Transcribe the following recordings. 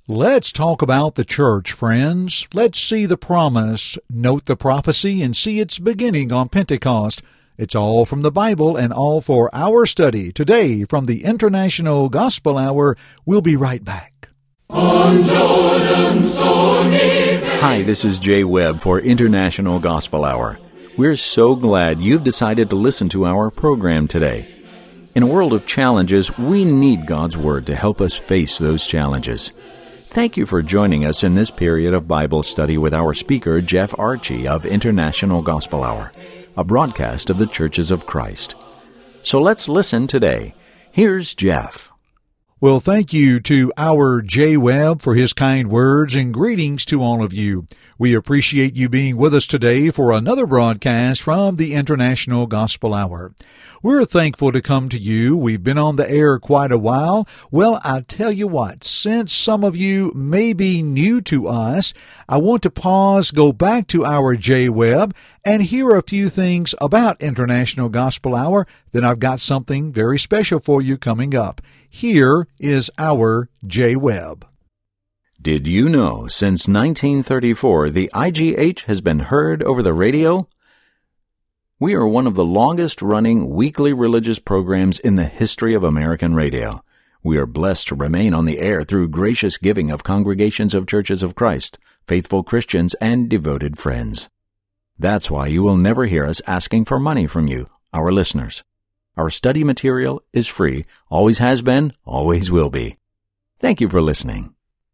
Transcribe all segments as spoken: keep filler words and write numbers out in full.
Let's talk about the church, friends. Let's see the promise, note the prophecy, and see its beginning on Pentecost. It's all from the Bible and all for our study today from the International Gospel Hour. We'll be right back. On Jordan's stormy banks. Hi, this is Jay Webb for International Gospel Hour. We're so glad you've decided to listen to our program today. In a world of challenges, we need God's Word to help us face those challenges. Thank you for joining us in this period of Bible study with our speaker, Jeff Archie of International Gospel Hour, a broadcast of the Churches of Christ. So let's listen today. Here's Jeff. Well, thank you to our Jay Webb for his kind words and greetings to all of you. We appreciate you being with us today for another broadcast from the International Gospel Hour. We're thankful to come to you. We've been on the air quite a while. Well, I tell you what, since some of you may be new to us, I want to pause, go back to our Jay Webb, and hear a few things about International Gospel Hour. Then I've got something very special for you coming up. Here is our Jay Webb. Did you know since nineteen thirty-four the I G H has been heard over the radio? We are one of the longest-running weekly religious programs in the history of American radio. We are blessed to remain on the air through gracious giving of congregations of Churches of Christ, faithful Christians, and devoted friends. That's why you will never hear us asking for money from you, our listeners. Our study material is free, always has been, always will be. Thank you for listening.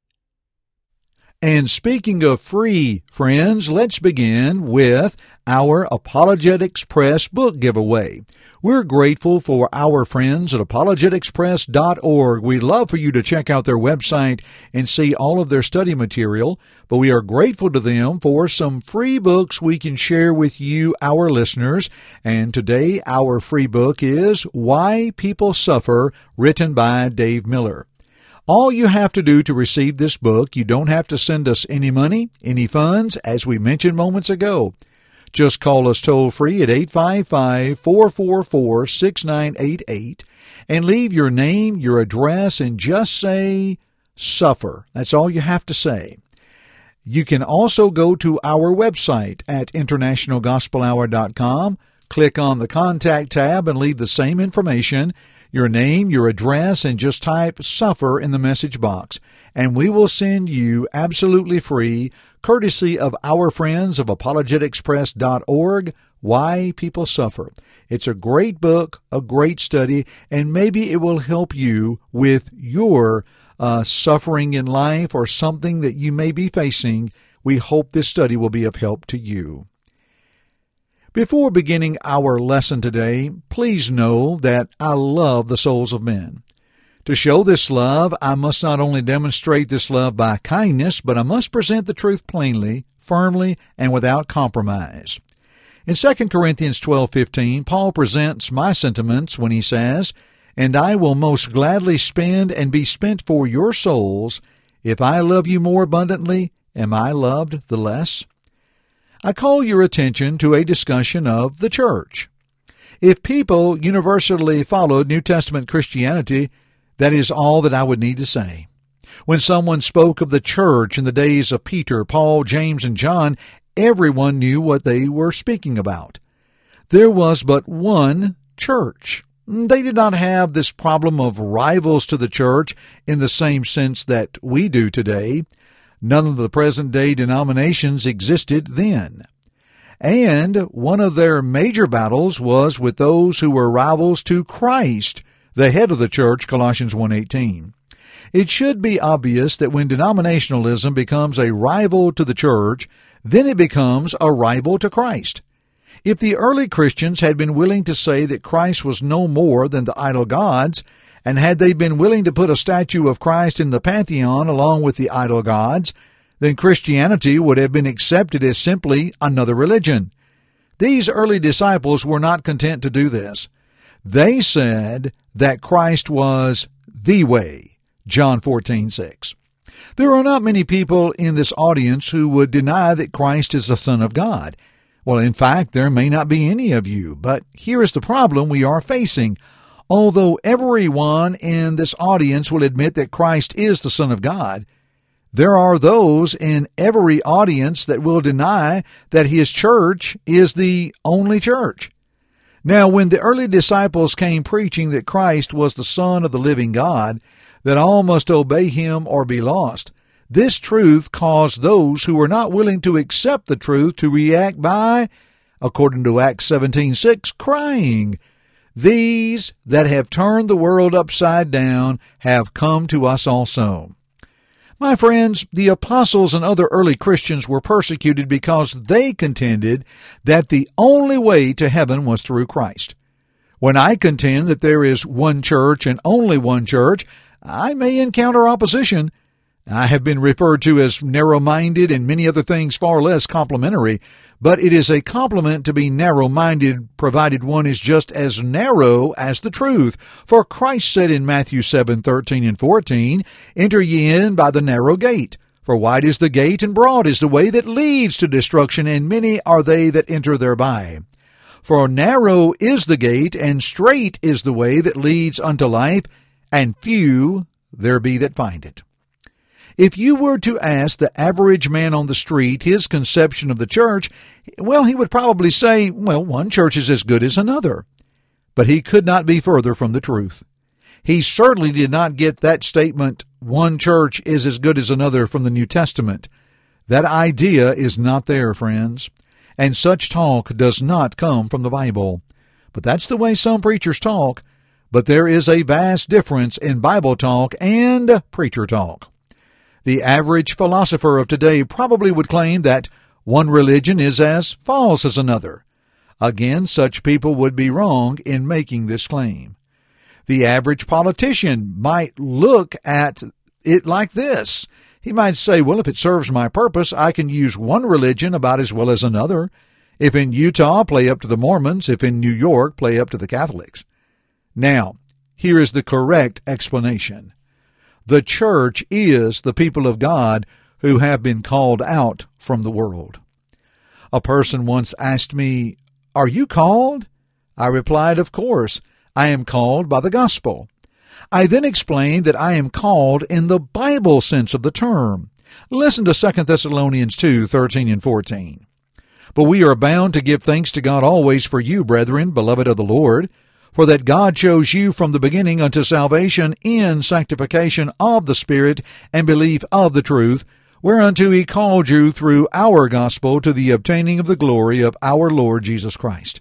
And speaking of free, friends, let's begin with our Apologetics Press book giveaway. We're grateful for our friends at apologetics press dot org. We'd love for you to check out their website and see all of their study material, but we are grateful to them for some free books we can share with you, our listeners. And today, our free book is Why People Suffer, written by Dave Miller. All you have to do to receive this book, you don't have to send us any money, any funds, as we mentioned moments ago. Just call us toll-free at eight five five, four four four, six nine eight eight and leave your name, your address, and just say, suffer. That's all you have to say. You can also go to our website at international gospel hour dot com, click on the Contact tab, and leave the same information, your name, your address, and just type suffer in the message box. And we will send you absolutely free, courtesy of our friends of apologetics press dot org, Why People Suffer. It's a great book, a great study, and maybe it will help you with your uh, suffering in life or something that you may be facing. We hope this study will be of help to you. Before beginning our lesson today, please know that I love the souls of men. To show this love, I must not only demonstrate this love by kindness, but I must present the truth plainly, firmly, and without compromise. In Second Corinthians twelve fifteen, Paul presents my sentiments when he says, "And I will most gladly spend and be spent for your souls. If I love you more abundantly, am I loved the less?" I call your attention to a discussion of the church. If people universally followed New Testament Christianity, that is all that I would need to say. When someone spoke of the church in the days of Peter, Paul, James, and John, everyone knew what they were speaking about. There was but one church. They did not have this problem of rivals to the church in the same sense that we do today. None of the present-day denominations existed then. And one of their major battles was with those who were rivals to Christ, the head of the church, Colossians one eighteen. It should be obvious that when denominationalism becomes a rival to the church, then it becomes a rival to Christ. If the early Christians had been willing to say that Christ was no more than the idol gods, and had they been willing to put a statue of Christ in the pantheon along with the idol gods, then Christianity would have been accepted as simply another religion. These early disciples were not content to do this. They said that Christ was the way, John fourteen six. There are not many people in this audience who would deny that Christ is the Son of God. Well, in fact, there may not be any of you, but here is the problem we are facing. Although everyone in this audience will admit that Christ is the Son of God, There are those in every audience that will deny that his church is the only church. Now, when the early disciples came preaching that Christ was the Son of the living God, that all must obey him or be lost, this truth caused those who were not willing to accept the truth to react by, according to Acts seventeen six, crying, "These that have turned the world upside down have come to us also." My friends, the apostles and other early Christians were persecuted because they contended that the only way to heaven was through Christ. When I contend that there is one church and only one church, I may encounter opposition. I have been referred to as narrow-minded and many other things far less complimentary, but it is a compliment to be narrow-minded, provided one is just as narrow as the truth. For Christ said in Matthew seven thirteen and fourteen, "Enter ye in by the narrow gate. For wide is the gate, and broad is the way that leads to destruction, and many are they that enter thereby. For narrow is the gate, and strait is the way that leads unto life, and few there be that find it." If you were to ask the average man on the street his conception of the church, well, he would probably say, well, one church is as good as another. But he could not be further from the truth. He certainly did not get that statement, one church is as good as another, from the New Testament. That idea is not there, friends. And such talk does not come from the Bible. But that's the way some preachers talk. But there is a vast difference in Bible talk and preacher talk. The average philosopher of today probably would claim that one religion is as false as another. Again, such people would be wrong in making this claim. The average politician might look at it like this. He might say, well, if it serves my purpose, I can use one religion about as well as another. If in Utah, play up to the Mormons. If in New York, play up to the Catholics. Now, here is the correct explanation. The church is the people of God who have been called out from the world. A person once asked me, "Are you called?" I replied, "Of course, I am called by the gospel." I then explained that I am called in the Bible sense of the term. Listen to Second Thessalonians two thirteen and fourteen. "But we are bound to give thanks to God always for you, brethren, beloved of the Lord, for that God chose you from the beginning unto salvation in sanctification of the Spirit and belief of the truth, whereunto he called you through our gospel to the obtaining of the glory of our Lord Jesus Christ."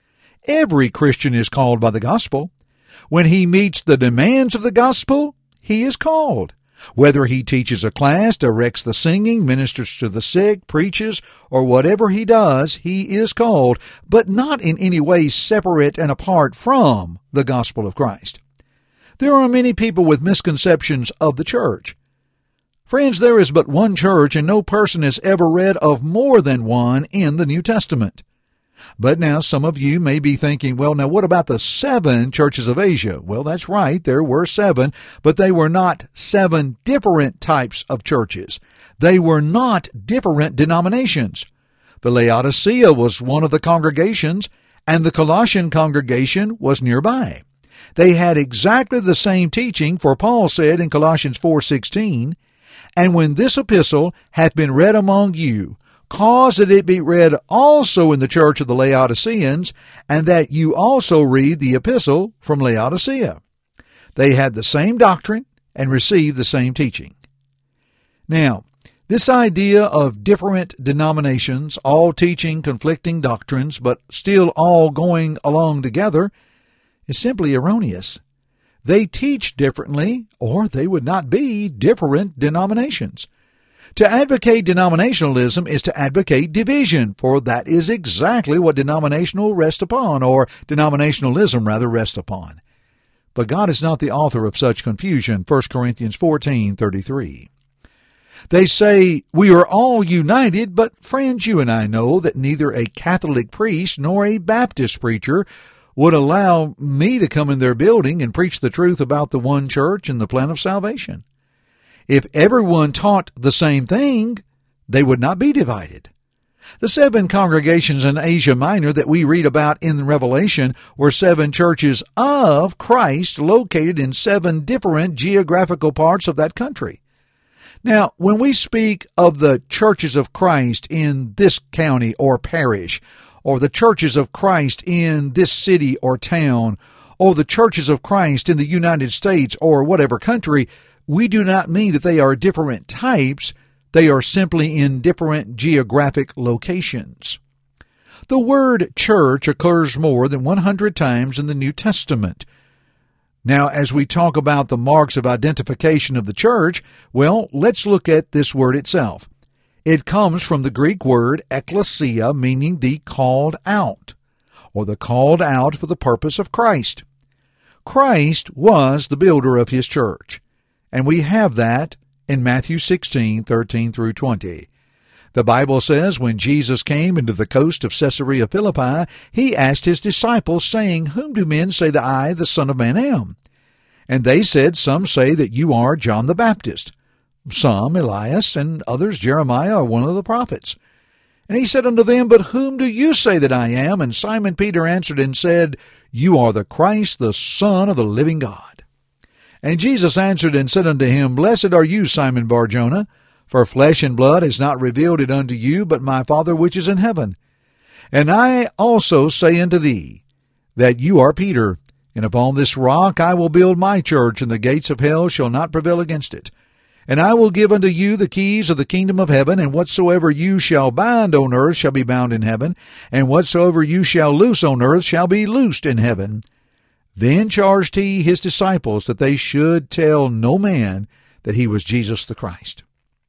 Every Christian is called by the gospel. When he meets the demands of the gospel, he is called. Whether he teaches a class, directs the singing, ministers to the sick, preaches, or whatever he does, he is called, but not in any way separate and apart from the gospel of Christ. There are many people with misconceptions of the church. Friends, there is but one church, and no person has ever read of more than one in the New Testament. But now some of you may be thinking, well, now what about the seven churches of Asia? Well, that's right, there were seven, but they were not seven different types of churches. They were not different denominations. The Laodicea was one of the congregations, and the Colossian congregation was nearby. They had exactly the same teaching, for Paul said in Colossians four sixteen, "And when this epistle hath been read among you, cause that it be read also in the church of the Laodiceans, and that you also read the epistle from Laodicea." They had the same doctrine and received the same teaching. Now, this idea of different denominations, all teaching conflicting doctrines, but still all going along together, is simply erroneous. They teach differently, or they would not be different denominations. To advocate denominationalism is to advocate division, for that is exactly what denominational rests upon, or denominationalism rather rests upon. But God is not the author of such confusion, First Corinthians fourteen thirty-three. They say, we are all united, but friends, you and I know that neither a Catholic priest nor a Baptist preacher would allow me to come in their building and preach the truth about the one church and the plan of salvation. If everyone taught the same thing, they would not be divided. The seven congregations in Asia Minor that we read about in Revelation were seven churches of Christ located in seven different geographical parts of that country. Now, when we speak of the churches of Christ in this county or parish, or the churches of Christ in this city or town, or the churches of Christ in the United States or whatever country, we do not mean that they are different types. They are simply in different geographic locations. The word church occurs more than one hundred times in the New Testament. Now, as we talk about the marks of identification of the church, well, let's look at this word itself. It comes from the Greek word ekklesia, meaning the called out, or the called out for the purpose of Christ. Christ was the builder of his church, and we have that in Matthew sixteen, thirteen through twenty. The Bible says, when Jesus came into the coast of Caesarea Philippi, he asked his disciples, saying, Whom do men say that I, the Son of Man, am? And they said, Some say that you are John the Baptist, some Elias, and others Jeremiah or one of the prophets. And he said unto them, But whom do you say that I am? And Simon Peter answered and said, You are the Christ, the Son of the living God. And Jesus answered and said unto him, Blessed are you, Simon Bar-Jonah, for flesh and blood has not revealed it unto you, but my Father which is in heaven. And I also say unto thee, that you are Peter, and upon this rock I will build my church, and the gates of hell shall not prevail against it. And I will give unto you the keys of the kingdom of heaven, and whatsoever you shall bind on earth shall be bound in heaven, and whatsoever you shall loose on earth shall be loosed in heaven. Then charged he his disciples that they should tell no man that he was Jesus the Christ.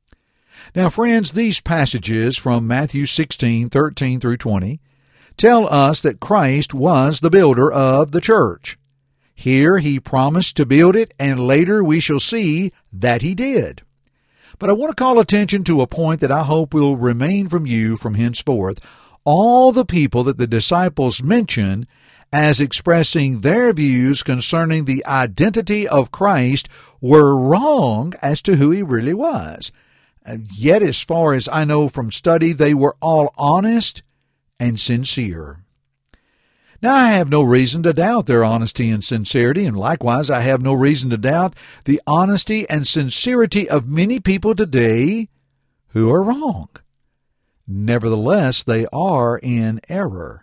Now, friends, these passages from Matthew sixteen, thirteen through twenty tell us that Christ was the builder of the church. Here he promised to build it, and later we shall see that he did. But I want to call attention to a point that I hope will remain from you from henceforth. All the people that the disciples mention as expressing their views concerning the identity of Christ were wrong as to who he really was. Yet, as far as I know from study, they were all honest and sincere. Now, I have no reason to doubt their honesty and sincerity, and likewise I have no reason to doubt the honesty and sincerity of many people today who are wrong. Nevertheless, they are in error.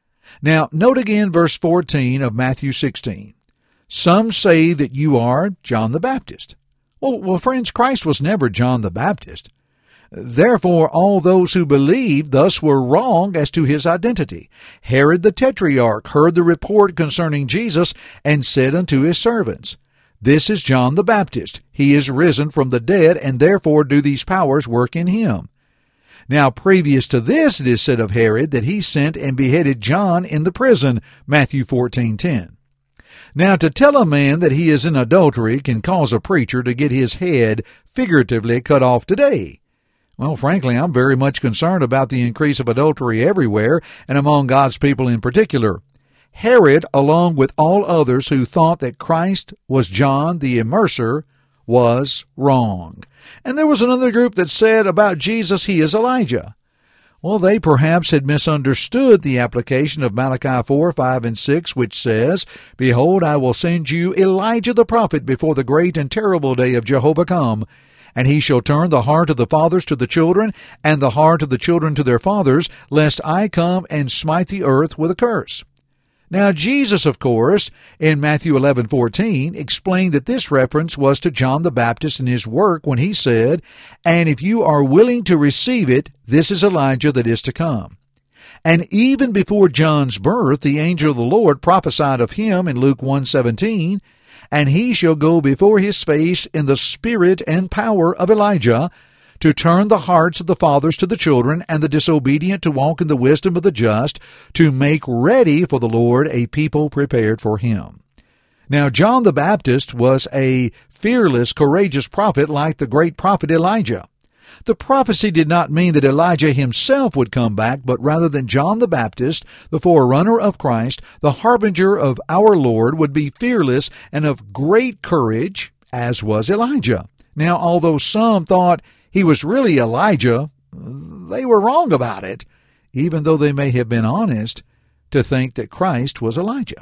Now, note again verse fourteen of Matthew sixteen. Some say that you are John the Baptist. Well, well, friends, Christ was never John the Baptist. Therefore, all those who believed thus were wrong as to his identity. Herod the Tetrarch heard the report concerning Jesus and said unto his servants, This is John the Baptist. He is risen from the dead, and therefore do these powers work in him. Now, previous to this, it is said of Herod that he sent and beheaded John in the prison, Matthew fourteen ten. Now, to tell a man that he is in adultery can cause a preacher to get his head figuratively cut off today. Well, frankly, I'm very much concerned about the increase of adultery everywhere and among God's people in particular. Herod, along with all others who thought that Christ was John the Immerser, was wrong. And there was another group that said about Jesus he is Elijah. Well, they perhaps had misunderstood the application of Malachi four, five, and six, which says, Behold, I will send you Elijah the prophet before the great and terrible day of Jehovah come, and he shall turn the heart of the fathers to the children, and the heart of the children to their fathers, lest I come and smite the earth with a curse. Now, Jesus, of course, in Matthew eleven fourteen, explained that this reference was to John the Baptist and his work when he said, And if you are willing to receive it, this is Elijah that is to come. And even before John's birth, the angel of the Lord prophesied of him in Luke one seventeen, And he shall go before his face in the spirit and power of Elijah, to turn the hearts of the fathers to the children, and the disobedient to walk in the wisdom of the just, to make ready for the Lord a people prepared for him. Now, John the Baptist was a fearless, courageous prophet like the great prophet Elijah. The prophecy did not mean that Elijah himself would come back, but rather that John the Baptist, the forerunner of Christ, the harbinger of our Lord, would be fearless and of great courage, as was Elijah. Now, although some thought he was really Elijah, they were wrong about it, even though they may have been honest to think that Christ was Elijah.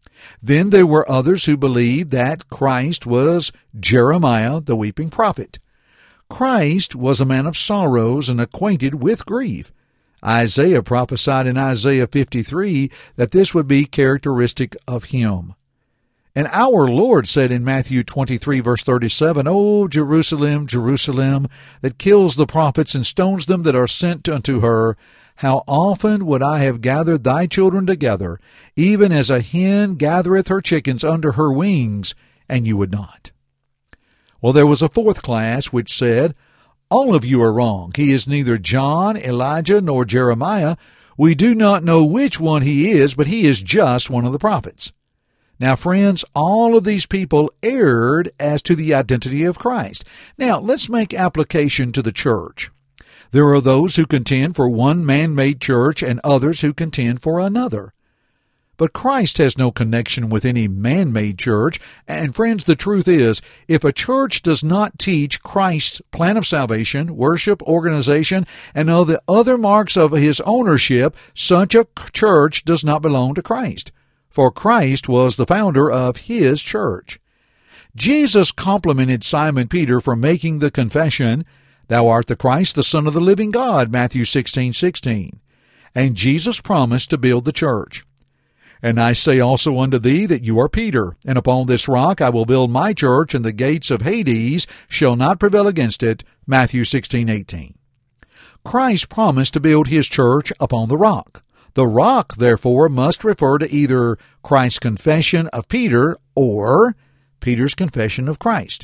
Then there were others who believed that Christ was Jeremiah, the weeping prophet. Christ was a man of sorrows and acquainted with grief. Isaiah prophesied in Isaiah fifty-three that this would be characteristic of him. And our Lord said in Matthew twenty-three, verse thirty-seven, O Jerusalem, Jerusalem, that kills the prophets and stones them that are sent unto her, how often would I have gathered thy children together, even as a hen gathereth her chickens under her wings, and you would not. Well, there was a fourth class which said, all of you are wrong. He is neither John, Elijah, nor Jeremiah. We do not know which one he is, but he is just one of the prophets. Now, friends, all of these people erred as to the identity of Christ. Now, let's make application to the church. There are those who contend for one man-made church and others who contend for another. But Christ has no connection with any man-made church. And friends, the truth is, if a church does not teach Christ's plan of salvation, worship, organization, and all the other marks of his ownership, such a church does not belong to Christ. For Christ was the founder of his church. Jesus complimented Simon Peter for making the confession, Thou art the Christ, the Son of the living God, Matthew sixteen sixteen. And Jesus promised to build the church. And I say also unto thee that you are Peter, and upon this rock I will build my church, and the gates of Hades shall not prevail against it, Matthew sixteen eighteen. Christ promised to build his church upon the rock. The rock, therefore, must refer to either Christ's confession of Peter or Peter's confession of Christ.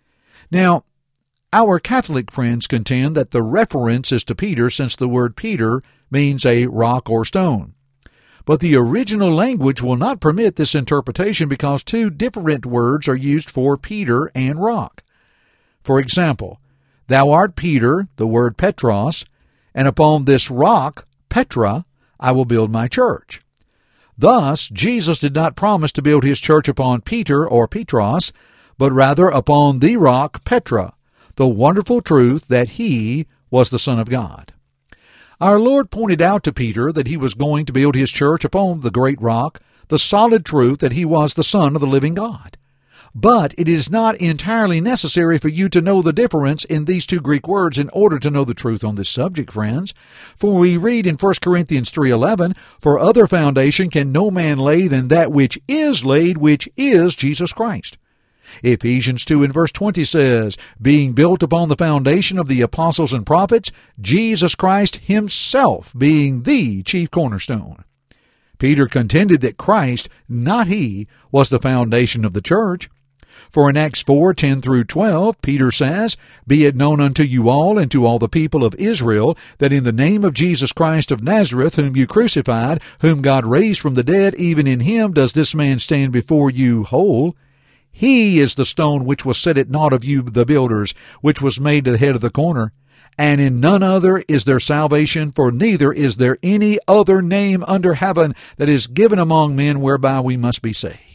Now, our Catholic friends contend that the reference is to Peter, since the word Peter means a rock or stone. But the original language will not permit this interpretation because two different words are used for Peter and rock. For example, Thou art Peter, the word Petros, and upon this rock, Petra, I will build my church. Thus, Jesus did not promise to build his church upon Peter or Petros, but rather upon the rock Petra, the wonderful truth that he was the Son of God. Our Lord pointed out to Peter that he was going to build his church upon the great rock, the solid truth that he was the Son of the living God. But it is not entirely necessary for you to know the difference in these two Greek words in order to know the truth on this subject, friends. For we read in First Corinthians three eleven, For other foundation can no man lay than that which is laid, which is Jesus Christ. Ephesians two and verse twenty says, Being built upon the foundation of the apostles and prophets, Jesus Christ himself being the chief cornerstone. Peter contended that Christ, not he, was the foundation of the church. For in Acts four, ten through twelve, Peter says, Be it known unto you all and to all the people of Israel, that in the name of Jesus Christ of Nazareth, whom you crucified, whom God raised from the dead, even in him does this man stand before you whole. He is the stone which was set at naught of you the builders, which was made to the head of the corner. And in none other is there salvation, for neither is there any other name under heaven that is given among men whereby we must be saved.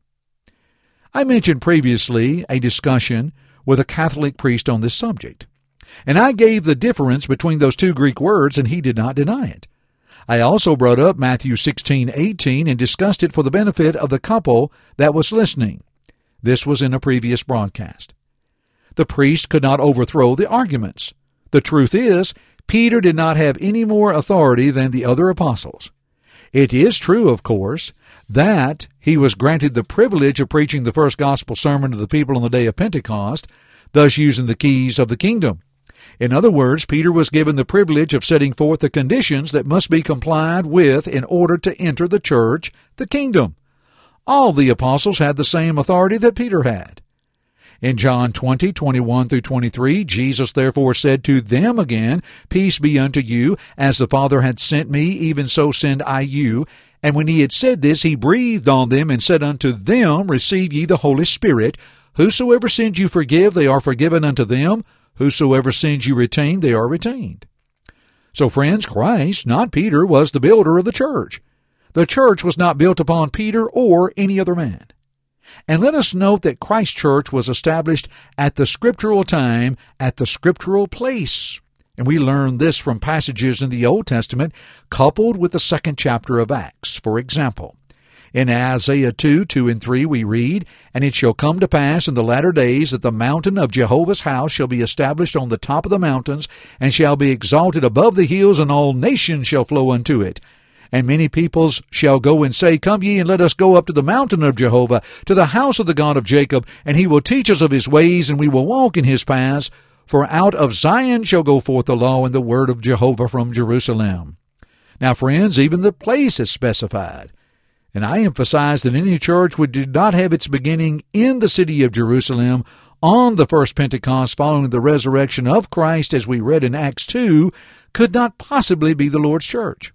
I mentioned previously a discussion with a Catholic priest on this subject, and I gave the difference between those two Greek words, and he did not deny it. I also brought up Matthew sixteen eighteen and discussed it for the benefit of the couple that was listening. This was in a previous broadcast. The priest could not overthrow the arguments. The truth is, Peter did not have any more authority than the other apostles. It is true, of course, that he was granted the privilege of preaching the first gospel sermon to the people on the day of Pentecost, thus using the keys of the kingdom. In other words, Peter was given the privilege of setting forth the conditions that must be complied with in order to enter the church, the kingdom. All the apostles had the same authority that Peter had. In John twenty, twenty-one through twenty-three, Jesus therefore said to them again, Peace be unto you, as the Father hath sent me, even so send I you. And when he had said this, he breathed on them, and said unto them, Receive ye the Holy Spirit. Whosoever sins you forgive, they are forgiven unto them. Whosoever sins you retain, they are retained. So friends, Christ, not Peter, was the builder of the church. The church was not built upon Peter or any other man. And let us note that Christ's church was established at the scriptural time, at the scriptural place. And we learn this from passages in the Old Testament coupled with the second chapter of Acts. For example, In Isaiah two, two and three we read, "And it shall come to pass in the latter days that the mountain of Jehovah's house shall be established on the top of the mountains, and shall be exalted above the hills, and all nations shall flow unto it. And many peoples shall go and say, Come ye, and let us go up to the mountain of Jehovah, to the house of the God of Jacob, and he will teach us of his ways, and we will walk in his paths. For out of Zion shall go forth the law and the word of Jehovah from Jerusalem." Now, friends, even the place is specified. And I emphasize that any church which did not have its beginning in the city of Jerusalem on the first Pentecost following the resurrection of Christ, as we read in Acts two, could not possibly be the Lord's church.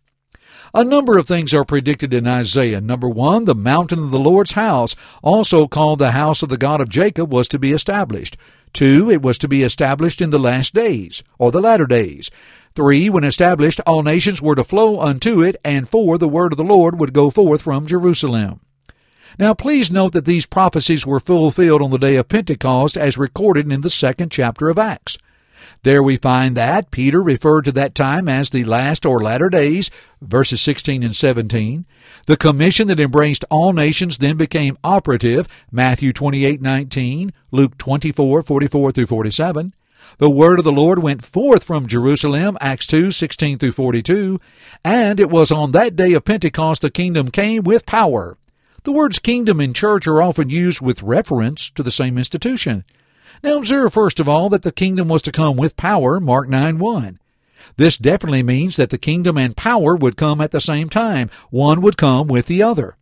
A number of things are predicted in Isaiah. Number one, the mountain of the Lord's house, also called the house of the God of Jacob, was to be established. Two, it was to be established in the last days, or the latter days. Three, when established, all nations were to flow unto it. And four, the word of the Lord would go forth from Jerusalem. Now, please note that these prophecies were fulfilled on the day of Pentecost, as recorded in the second chapter of Acts. There we find that Peter referred to that time as the last or latter days, verses sixteen and seventeen. The commission that embraced all nations then became operative, Matthew twenty-eight nineteen, Luke twenty-four forty-four through forty-seven. The word of the Lord went forth from Jerusalem, Acts two sixteen through forty-two. And it was on that day of Pentecost the kingdom came with power. The words kingdom and church are often used with reference to the same institution. Now observe, first of all, that the kingdom was to come with power, Mark nine one. This definitely means that the kingdom and power would come at the same time. One would come with the other.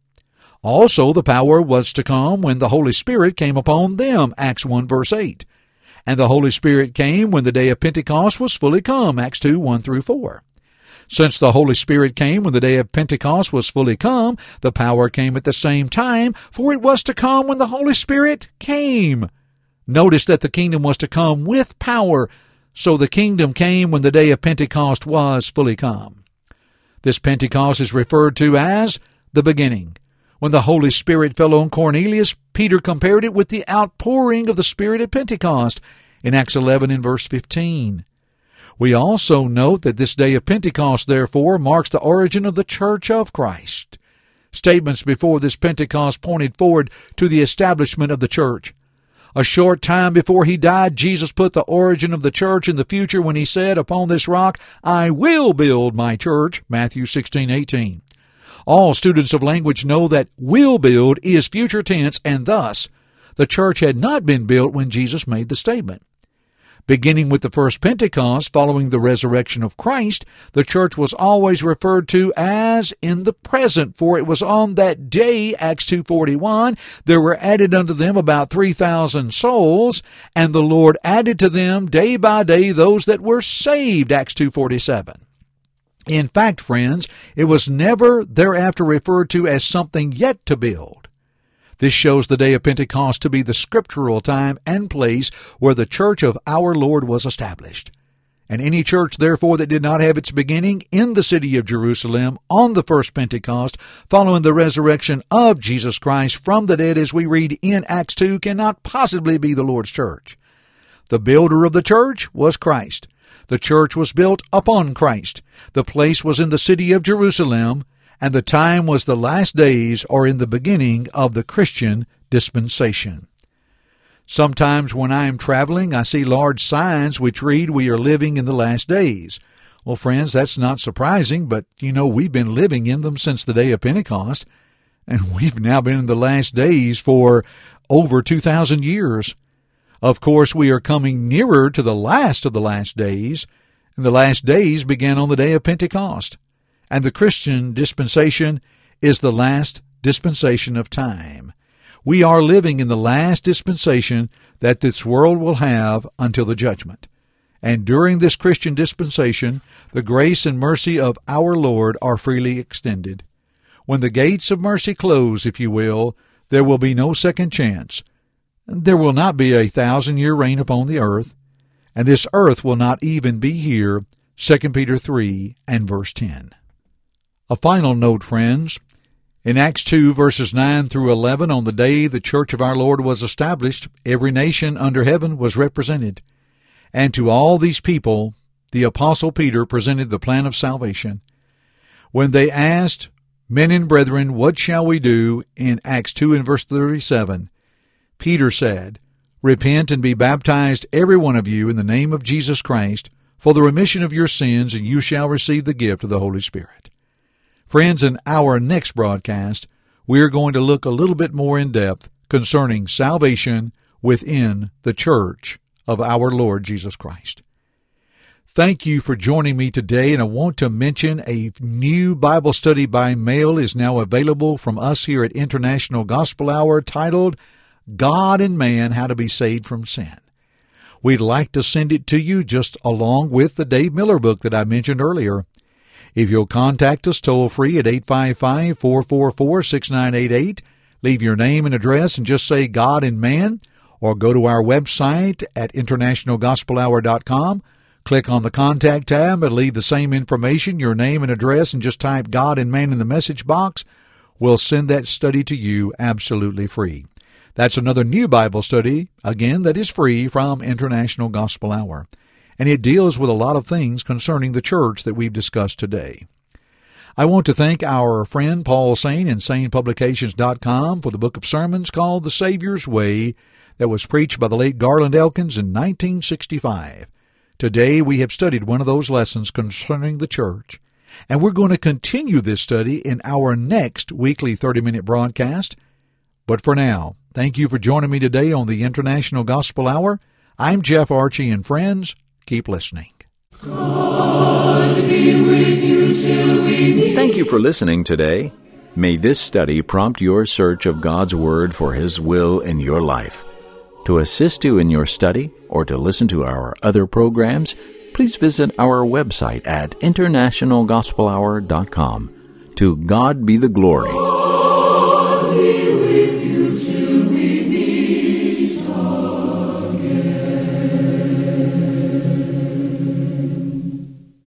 Also, the power was to come when the Holy Spirit came upon them, Acts one verse eight. And the Holy Spirit came when the day of Pentecost was fully come, Acts two one through four. Since the Holy Spirit came when the day of Pentecost was fully come, the power came at the same time, for it was to come when the Holy Spirit came. Notice that the kingdom was to come with power, so the kingdom came when the day of Pentecost was fully come. This Pentecost is referred to as the beginning. When the Holy Spirit fell on Cornelius, Peter compared it with the outpouring of the Spirit at Pentecost in Acts eleven and verse fifteen. We also note that this day of Pentecost, therefore, marks the origin of the Church of Christ. Statements before this Pentecost pointed forward to the establishment of the church. A short time before he died, Jesus put the origin of the church in the future when he said, "Upon this rock I will build my church," Matthew sixteen eighteen. All students of language know that will build is future tense, and thus the church had not been built when Jesus made the statement. Beginning with the first Pentecost following the resurrection of Christ, the church was always referred to as in the present, for it was on that day, Acts two forty-one, there were added unto them about three thousand souls, and the Lord added to them day by day those that were saved, Acts two forty-seven. In fact, friends, it was never thereafter referred to as something yet to build. This shows the day of Pentecost to be the scriptural time and place where the church of our Lord was established. And any church, therefore, that did not have its beginning in the city of Jerusalem on the first Pentecost, following the resurrection of Jesus Christ from the dead, as we read in Acts two, cannot possibly be the Lord's church. The builder of the church was Christ. The church was built upon Christ. The place was in the city of Jerusalem, and the time was the last days, or in the beginning of the Christian dispensation. Sometimes when I am traveling, I see large signs which read, "We are living in the last days." Well, friends, that's not surprising, but you know we've been living in them since the day of Pentecost, and we've now been in the last days for over two thousand years. Of course, we are coming nearer to the last of the last days, and the last days began on the day of Pentecost. And the Christian dispensation is the last dispensation of time. We are living in the last dispensation that this world will have until the judgment. And during this Christian dispensation, the grace and mercy of our Lord are freely extended. When the gates of mercy close, if you will, there will be no second chance. There will not be a thousand-year reign upon the earth, and this earth will not even be here, Second Peter three and verse ten. A final note, friends. In Acts two, verses nine through eleven, on the day the church of our Lord was established, every nation under heaven was represented. And to all these people, the Apostle Peter presented the plan of salvation. When they asked Men and brethren, what shall we do? In Acts two and verse thirty-seven, Peter said, Repent and be baptized every one of you in the name of Jesus Christ for the remission of your sins, and you shall receive the gift of the Holy Spirit. Friends, in our next broadcast, we are going to look a little bit more in depth concerning salvation within the church of our Lord Jesus Christ. Thank you for joining me today, and I want to mention a new Bible study by mail is now available from us here at International Gospel Hour titled God and Man, How to Be Saved from Sin. We'd like to send it to you just along with the Dave Miller book that I mentioned earlier. If you'll contact us toll-free at eight five five, four four four, six nine eight eight, leave your name and address and just say God and Man, or go to our website at international gospel hour dot com, click on the Contact tab and leave the same information, your name and address, and just type God and Man in the message box. We'll send that study to you absolutely free. That's another new Bible study, again, that is free from International Gospel Hour. And it deals with a lot of things concerning the church that we've discussed today. I want to thank our friend Paul Sain and Sain Publications dot com for the book of sermons called The Savior's Way that was preached by the late Garland Elkins in nineteen sixty-five. Today we have studied one of those lessons concerning the church, and we're going to continue this study in our next weekly thirty-minute broadcast. But for now, thank you for joining me today on the International Gospel Hour. I'm Jeff Archie, and friends, keep listening. God be with you till we meet. Thank you for listening today. May this study prompt your search of God's Word for His will in your life. To assist you in your study or to listen to our other programs, please visit our website at international gospel hour dot com. To God be the glory.